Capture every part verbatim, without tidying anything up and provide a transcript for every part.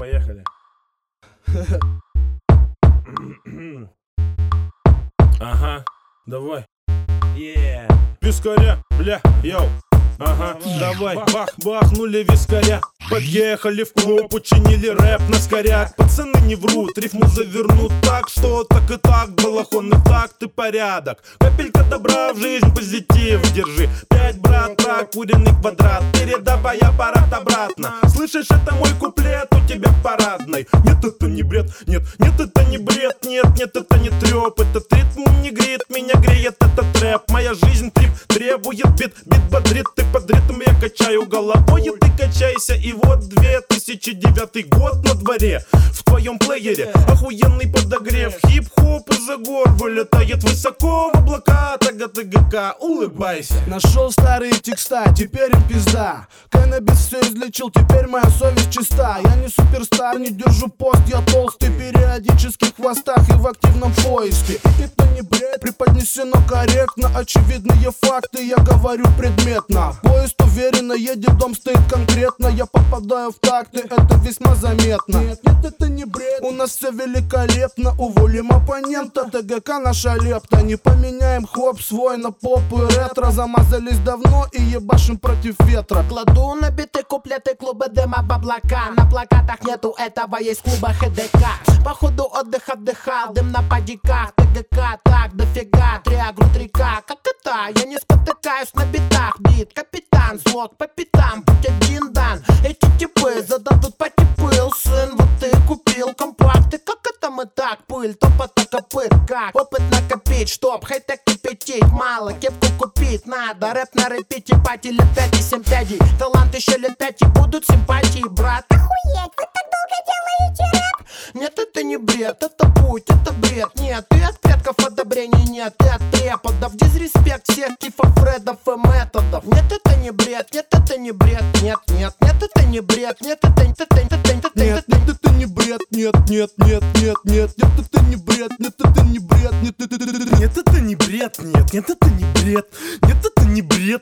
поехали. Ага, давай. Yeah. Вискаря, бля, йоу. Ага, давай, бах, бахнули вискаря. Подъехали в клуб, учинили рэп на скоряк. Пацаны не врут, рифму завернут так, что так и так, балахонный такт и порядок. Капелька добра в жизнь, позитив держи. Пять, брат, прокуренный квадрат. Передавай аппарат обратно. Слышишь, это мой куплет у тебя в парадной. Нет, это не бред, нет, нет, это не бред. Нет, нет, это не трёп. Этот ритм не греет, меня греет этот рэп. Моя жизнь трип требует бит, бит бодрит. Ты под ритм, я качаю головой, и ты качайся. И вот две тысячи девятый год на дворе. В твоем плеере охуенный подогрев. Хип-хоп из-за гор вылетает высоко в облака. Тага-тага-ка, улыбайся. Нашел старые текста, теперь им пизда. Каннабис все излечил, теперь моя совесть чиста. Я не суперстар, не держу пост, я толстый. Периодически в хвостах и в активном поиске. Это не бред, преподнесено корректно. Очевидные факты, я говорю предметно. Поезд уверенно едет, дом стоит конкретно. Я попадаю в такты, это весьма заметно. Нет, нет, это не бред, у нас все великолепно. Уволим оппонента, ТГК наша лепта. Не поменяем хлоп свой на поп и ретро. Замазались давно и ебашим против ветра. Кладу на биты куплеты клуба дыма баблака. На плакатах нету этого, есть клуба ХДК. По ходу отдых отдыхал, дым на падиках. ТГК так дофига, триагру три К. Как это? Я не спотыкаюсь на битах. Бит, капитан, слог по пятам, путь один дан. Эти типы зададут потипыл, сын. Вот ты купил компакты, как это мы так? Пыль, топота копыт, как? Опыт накопить, чтоб хай-тек кипятить. Мало, кепку купить надо. Рэп на репите, пати лет пять и семь пядей. Талант еще лет пять и будут симпатии, брат. Охуеть, вы так долго делаете рэп? Нет, это не бред, это путь, это бред. Нет, и от предков одобрений нет, и от преподов. Дизреспект всех кифов, фредов и методов. Нет, это не бред, нет, это не бред. Нет, нет, нет, это не бред. Нет, это не бред, нет, это Нет, нет, это не бред, нет, нет, нет, нет, нет, нет, это не бред, нет, это не бред, нет, это Нет, это не бред, нет, нет, это не бред. Нет, это не бред.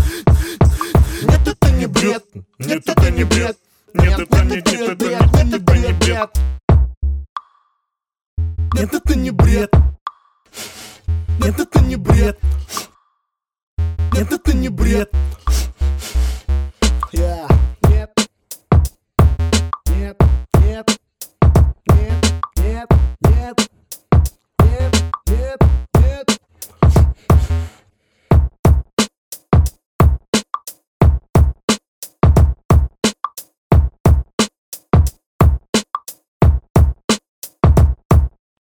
Нет, это не бред. Нет, это не бред. Нет, это не бред. Нет, это не бред. Нет, это не бред. Нет, это не бред. Нет, это не бред. Yeah.